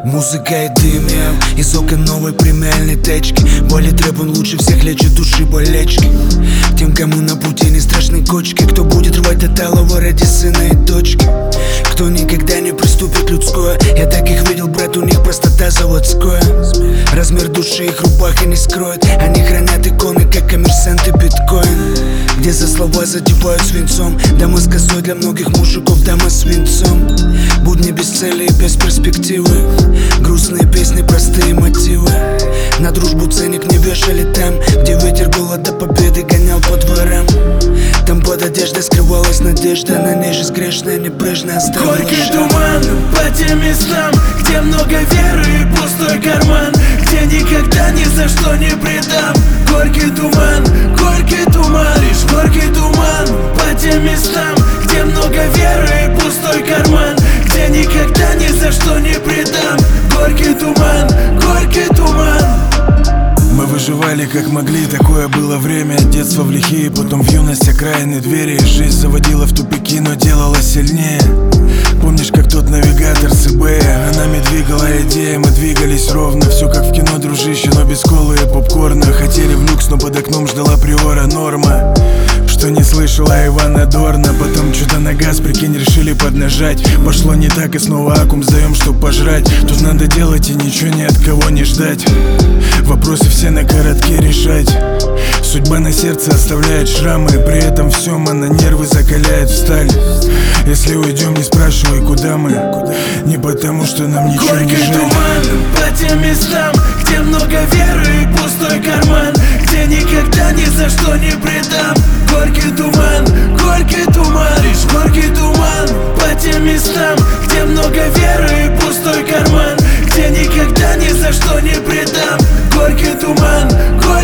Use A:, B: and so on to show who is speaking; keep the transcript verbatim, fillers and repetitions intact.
A: Музыка и дым, я из окон новой премиальной тачки. Болит рэп, он лучше всех лечит души болечки. Тем, кому на пути не страшны кочки, кто будет рвать до талого ради сына и дочки, кто никогда не приступит людское. Я таких видел, брат, у них простота заводская. Размер души их рубаха не скроет. Они хранят иконы, как коммерсанты биткоин, где за слова задевают свинцом. Дама с косой для многих мужиков, дама с свинцом. Будни без цели и без перспективы, грустные песни, простые мотивы. На дружбу ценник не вешали там, где ветер голода победы гонял по дворам. Там под одеждой скрывалась надежда, на ней жизнь грешная, небрежная оставила.
B: Горький туман по тем местам, где много веры и пустой карман, где никогда ни за что не предам. Горький туман, горький туман, лишь горький туман по тем местам, где много веры и пустой карман, где никогда ни за что не предам. Горький туман, горький туман.
C: Мы выживали как могли, такое было время. Детство в лихие, потом в юность окраины двери. Жизнь заводила в тупики, но делала сильнее. Помнишь, как тот навигатор с eBay, а нами двигала идея, мы двигались ровно. Все как в кино, дружище, но без колы и попкорна. Хотели в люкс, но под окном ждала приора норма. Что не слышала Ивана Дорна. Потом что-то на газ, прикинь, решили поднажать. Пошло не так и снова аккум сдаем, чтоб пожрать. Тут надо делать и ничего ни от кого не ждать. Вопросы все на коротке решать. Судьба на сердце оставляет шрамы, при этом всем она нервы закаляет в сталь. Если уйдем, не спрашивай, куда мы. Не потому, что нам ничего не жаль.
B: Горький туман по тем местам, где много веры и пустой карман, где никогда ни за что не предам. Горький туман, горький туман, лишь горький туман по тем местам, где много веры и пустой карман, где никогда ни за что не предам. Горький туман, горький